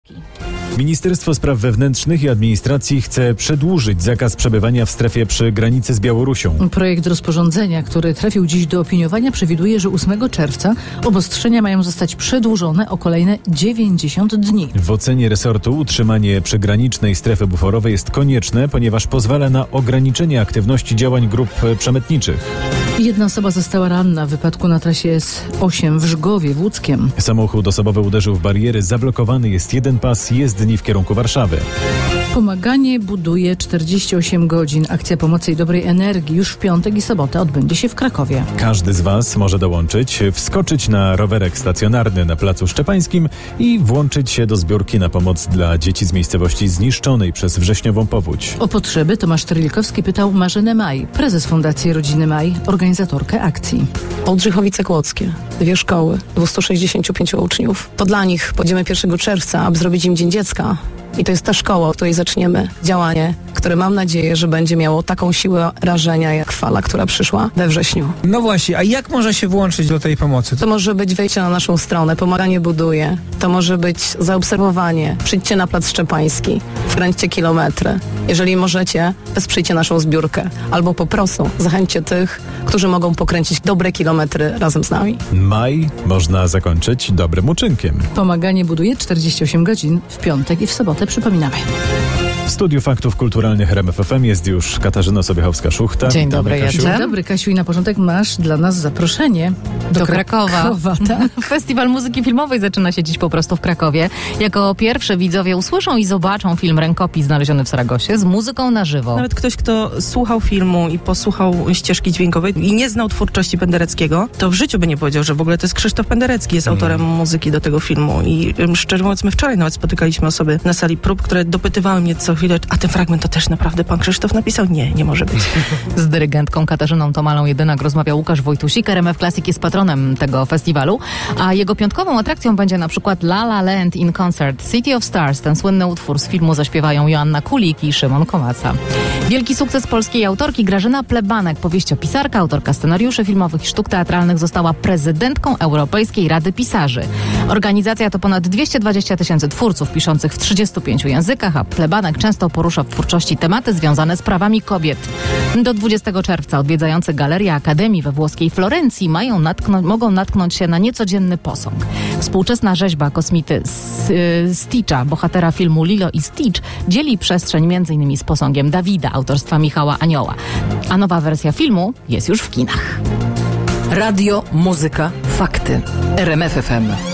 Ministerstwo Spraw Wewnętrznych i Administracji chce przedłużyć zakaz przebywania w strefie przy granicy z Białorusią. Projekt rozporządzenia, który trafił dziś do opiniowania, przewiduje, że 8 czerwca obostrzenia mają zostać przedłużone o kolejne 90 dni. W ocenie resortu utrzymanie przygranicznej strefy buforowej jest konieczne, ponieważ pozwala na ograniczenie aktywności działań grup przemytniczych. Jedna osoba została ranna w wypadku na trasie S8 w Żgowie w Łódzkiem. Samochód osobowy uderzył w bariery, zablokowany jest jeden pas jezdni w kierunku Warszawy. Pomaganie buduje 48 godzin. Akcja pomocy i dobrej energii już w piątek i sobotę odbędzie się w Krakowie. Każdy z Was może dołączyć, wskoczyć na rowerek stacjonarny na Placu Szczepańskim i włączyć się do zbiórki na pomoc dla dzieci z miejscowości zniszczonej przez wrześniową powódź. O potrzeby Tomasz Terlikowski pytał Marzenę Maj, prezes Fundacji Rodziny Maj, organizatorkę akcji. Ołdrzychowice Kłodzkie, 2 szkoły, 265 uczniów. To dla nich pojedziemy 1 czerwca, aby zrobić im Dzień Dziecka. I to jest ta szkoła, od której zaczniemy działanie, które mam nadzieję, że będzie miało taką siłę rażenia jak fala, która przyszła we wrześniu. No właśnie, a jak można się włączyć do tej pomocy? To może być wejście na naszą stronę, pomaganie buduje. To może być zaobserwowanie. Przyjdźcie na Plac Szczepański, wkręćcie kilometry. Jeżeli możecie, wesprzyjcie naszą zbiórkę. Albo po prostu zachęćcie tych, którzy mogą pokręcić dobre kilometry razem z nami. Maj można zakończyć dobrym uczynkiem. Pomaganie buduje 48 godzin w piątek i w sobotę, przypominamy. W studiu Faktów Kulturalnych RMF FM jest już Katarzyna Sobiechowska-Szuchta. Dzień dobry, Jacek. Dzień dobry, Kasiu. I na początek masz dla nas zaproszenie do Krakowa. Tak? Festiwal Muzyki Filmowej zaczyna się dziś po prostu w Krakowie. Jako pierwsze widzowie usłyszą i zobaczą film Rękopis znaleziony w Saragosie z muzyką na żywo. Nawet ktoś, kto słuchał filmu i posłuchał ścieżki dźwiękowej i nie znał twórczości Pendereckiego, to w życiu by nie powiedział, że w ogóle to jest Krzysztof Penderecki, jest autorem muzyki do tego filmu. I szczerze mówiąc, my wczoraj nawet spotykaliśmy osoby na sali prób, które dopytywały mnie co chwilę, a ten fragment to też naprawdę pan Krzysztof napisał? Nie może być. Z dyrygentką Katarzyną Tomalą-Jedynak rozmawiał Łukasz Wojtusik. RMF Classic jest patronem tego festiwalu, a jego piątkową atrakcją będzie na przykład La La Land in Concert, City of Stars. Ten słynny utwór z filmu zaśpiewają Joanna Kulik i Szymon Komaca. Wielki sukces polskiej autorki Grażyna Plebanek, powieściopisarka, autorka scenariuszy filmowych i sztuk teatralnych, została prezydentką Europejskiej Rady Pisarzy. Organizacja to ponad 220 000 twórców piszących w 35 językach, a Plebanek często porusza w twórczości tematy związane z prawami kobiet. Do 20 czerwca odwiedzający Galerię Akademii we włoskiej Florencji mogą natknąć się na niecodzienny posąg. Współczesna rzeźba kosmity Stitcha, bohatera filmu Lilo i Stitch, dzieli przestrzeń m.in. z posągiem Dawida autorstwa Michała Anioła. A nowa wersja filmu jest już w kinach. Radio, muzyka, fakty. RMF FM.